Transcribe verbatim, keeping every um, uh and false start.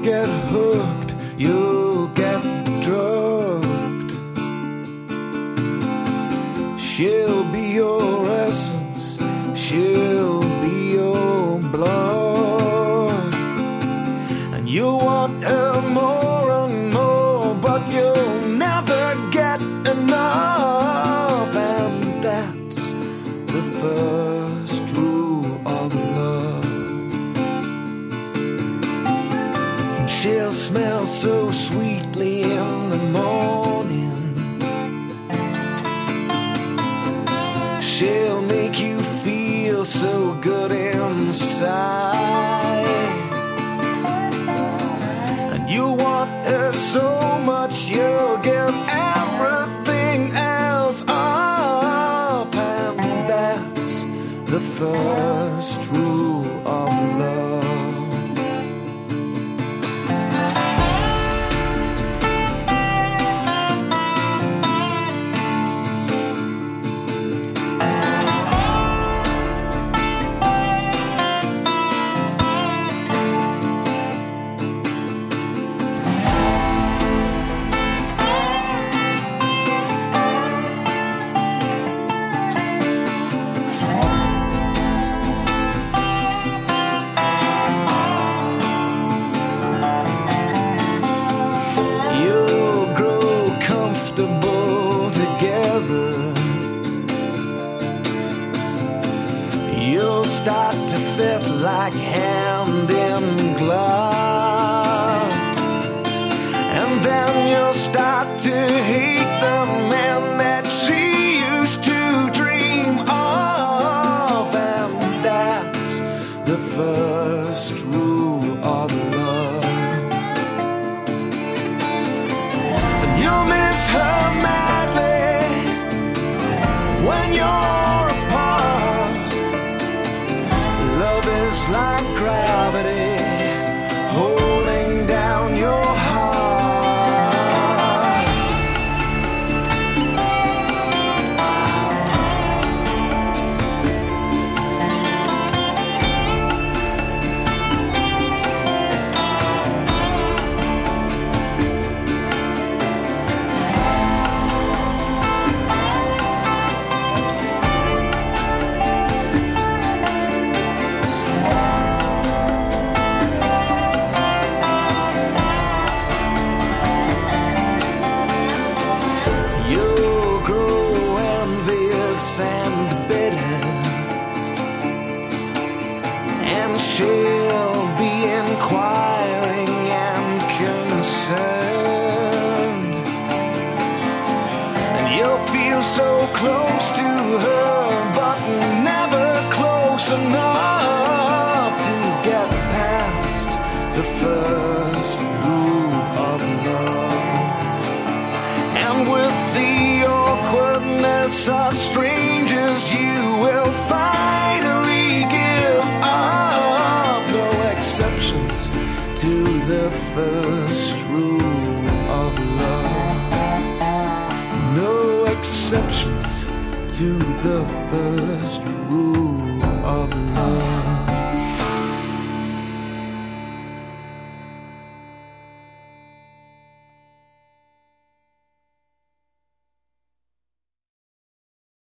get hooked, you'll get drugged. She'll be your essence, she'll be your blood, and you'll want her more and more, but you'll never get enough. And that's the first rule of love. She'll smell so sweetly in the morning, she'll make you feel so good inside, and you want her so much you'll give everything else up. And that's the first rule of love. You'll start to fit like hand in glove, and then you'll start to hate the man that she used to dream of. And that's the first rule of love. And you'll miss her madly when you're apart. Love is like gravity holding down your heart. And bitter, and she'll be inquiring and concerned, and you'll feel so close to her, but never close enough to get past the first rule of love. And with the awkwardness of strangers, you will finally give up. No exceptions to the first rule of love. No exceptions to the first rule of love.